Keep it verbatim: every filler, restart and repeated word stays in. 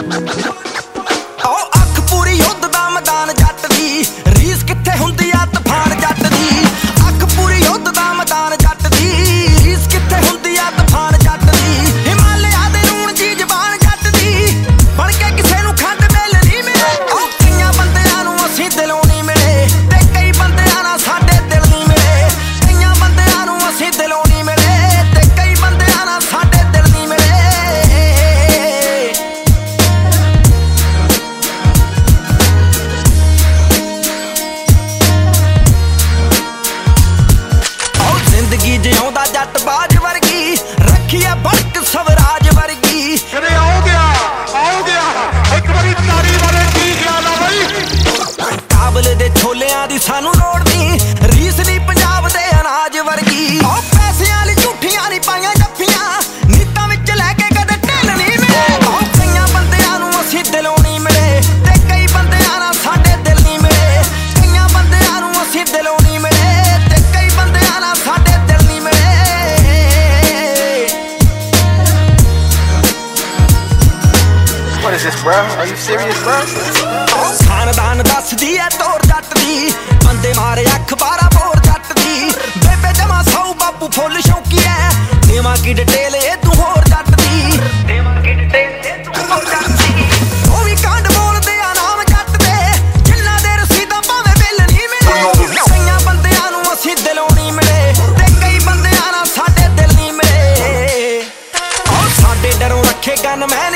ਅੱਖ ਪੂਰੀ ਯੁੱਧ ਦਾ ਮੈਦਾਨ ਜੱਟ ਦੀ, ਰੀਸ ਕਿੱਥੇ ਹੁੰਦੀ ਆ ਤੂਫਾਨ ਜੱਟ ਦੀ। ਅੱਖ ਪੂਰੀ ਯੁੱਧ ਦਾ ਮੈਦਾਨ ਜੱਟ ਦੀ, ਰੀਸ ਕਿੱਥੇ ਹੁੰਦੀ ਆ ਤੂਫਾਨ ਜੱਟ ਦੀ। ਹਿਮਾਲਿਆ ਦੇ ਰੂਣ ਦੀ ਜ਼ਬਾਨ ਜੱਟ ਦੀ, ਬਣ ਕੇ ਕਿਸੇ ਨੂੰ ਖੰਡ ਮਿਲ ਨਹੀਂ ਮਿਲੇ। ਉਹ ਕਈਆਂ ਬੰਦਿਆਂ ਨੂੰ ਅਸੀਂ ਦਿਲੋਂ ਨਹੀਂ ਮਿਲੇ, ਤੇ ਕਈ ਬੰਦਿਆਂ ਨਾਲ ਸਾਡੇ ਦਿਲ ਨਹੀਂ ਮਿਲੇ। ਕਈਆਂ ਬੰਦਿਆਂ ਨੂੰ ਅਸੀਂ ਦਿਲੋਂ ਨਹੀਂ ਮਿਲੇ, ਤੇ ਕਈ ਬੰਦਿਆਂ ਨਾਲ ਸਾਡੇ ਦਿਲ ਨਹੀਂ ਮਿਲੇ। ਜ਼ਿੰਦਗੀ ਜਿਉਂਦਾ ਜੱਟ ਬਾਜ ਵਰਗੀ, ਰੱਖੀ ਆ ਬੜਕ ਸਵਰਾਜ ਵਰਗੀ। ਕਿਹੜੇ ਆਉ ਗਿਆ ਆਉ ਗਿਆ ਇੱਕ ਵਾਰੀ ਤਾਰੀ ਵਾਲੇ ਕੀ ਖਿਆਲ ਆ ਬਈ। ਕਾਬਲ ਦੇ ਛੋਲਿਆਂ ਦੀ ਸਾਨੂੰ ਲੋੜ ਨਹੀਂ, ਰੀਸ ਨਹੀਂ ਪੰਜਾਬ ਦੇ ਅਨਾਜ ਵਰਗੀ। ਉਹ ਪੈਸਿਆਂ ਲਈ ਝੂਠੀਆਂ ਨਹੀਂ ਪਾਈਆਂ ਜੱਫੀਆਂ, ਨੀਤਾਂ ਵਿੱਚ ਲੈ ਕੇ ਕਦੇ ਢਿੱਲ ਨਹੀਂ ਮਿਲੇ। ਉਹ ਕਈਆਂ ਬੰਦਿਆਂ ਨੂੰ ਅਸੀਂ ਦਿਲੋਂ ਨਹੀਂ ਮਿਲੇ, ਤੇ ਕਈ ਬੰਦਿਆਂ ਨਾਲ ਸਾਡੇ ਦਿਲ ਨਹੀਂ ਮਿਲੇ। ਕਈਆਂ ਬੰਦਿਆਂ ਨੂੰ ਅਸੀਂ ਦਿਲੋਂ ਨਹੀਂ ਮਿਲੇ, ਤੇ ਕਈ ਬੰਦਿਆਂ ਨਾਲ ਸਾਡੇ ਦਿਲ ਨਹੀਂ ਮਿਲੇ। What is this, bro? Are you serious, bro? ਖਾਨਦਾਨ ਦੱਸਦੀ ਐ ਤੋਰ ਜੱਟ ਦੀ, ਬੰਦੇ ਮਾਰੇ ਅਖਬਾਰਾਂ ਬੋਰ ਜੱਟ ਦੀ। ਬੇਬੇ ਜਮਾ ਸੌ ਬਾਪੂ ਫੁੱਲ ਸ਼ੌਕੀ ਐ, ਦੇਵਾਂ ਕੀ ਡਿਟੇਲ ਇਹ ਤੂੰ ਹੋਰ ਜੱਟ ਦੀ। ਦੇਵਾਂ ਕੀ ਡਿਟੇਲ ਇਹ ਤੂੰ ਹੋਰ ਜੱਟ ਦੀ। ਉਹ ਵੀ ਕਾਂਡ ਬੋਲਦੇ ਆ ਨਾਮ ਜੱਟ ਦੇ, ਜਿਨ੍ਹਾਂ ਦੇ ਰਸੀਦਾਂ ਭਾਵੇਂ ਬਿੱਲ ਨਹੀਂ ਮਿਲੇ। ਕਈਆਂ ਬੰਦਿਆਂ ਨੂੰ ਅਸੀਂ ਦਿਲੋਂ ਨਹੀਂ ਮਿਲੇ, ਤੇ ਕਈ ਬੰਦਿਆਂ ਨਾਲ ਸਾਡੇ ਦਿਲ ਨਹੀਂ ਮਿਲੇ। ਉਹ ਸਾਡੇ ਡਰੋਂ ਰੱਖੇ ਗਨਮੈਨ